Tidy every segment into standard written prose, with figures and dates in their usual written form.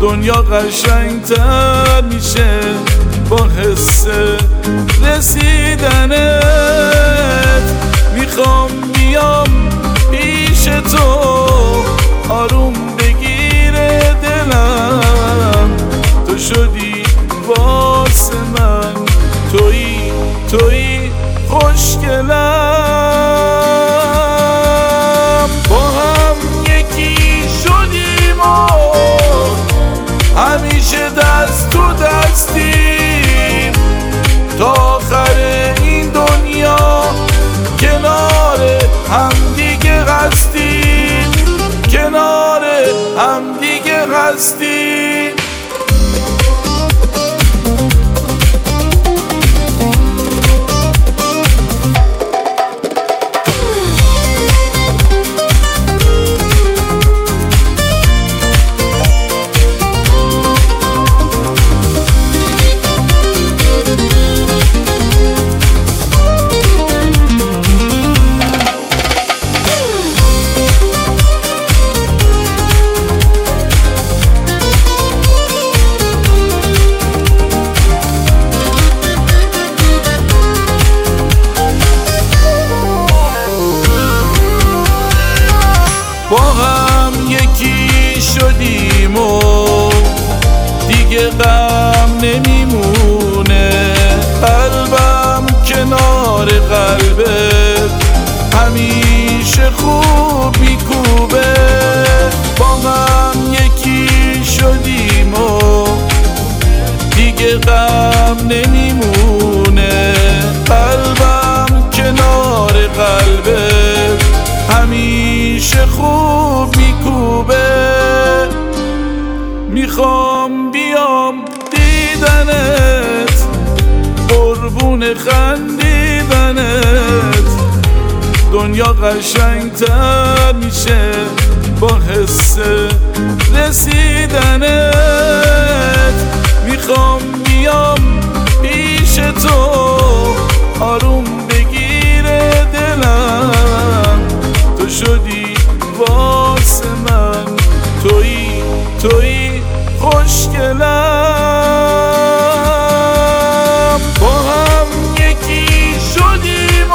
دنیا قشنگتر میشه با حس رسیدنت. میخوام بیام پیش تو، آروم بگیره دلم. تو شدی واسه من، تویی خوشگلم. با هم یکی شدیم و همیشه دست تو دستیم تا آخر این دنیا. کنار هم دیگه هستیم، کنار هم دیگه هستیم. با هم یکی شدیم و دیگه غم نمیمونه. قلبم کنار قلبت همیشه خوب میکوبه. با هم یکی شدیم و دیگه غم نمیمونه. قلبم کنار قلبت همیشه خوب میکوبه. میخوام بیام دیدنت، قربون خندیدنت. دنیا قشنگتر میشه با حس رسیدنت. میخوام بیام پیش تو، آروم بگیره دلم. تو شدی واسه من، تویی خوشگلم. با هم یکی شدیم و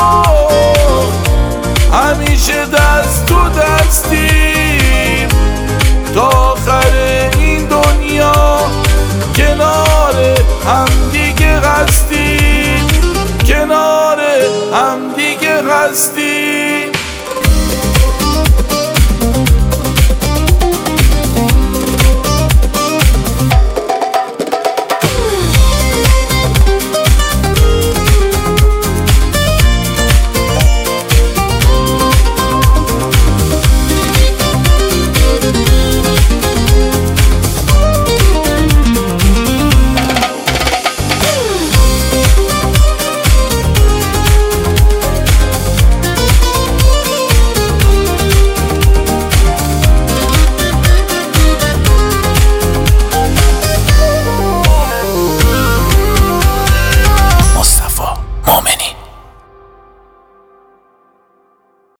همیشه دست تو دستیم تا آخر این دنیا. کنار هم دیگه هستیم، کنار هم دیگه هستیم.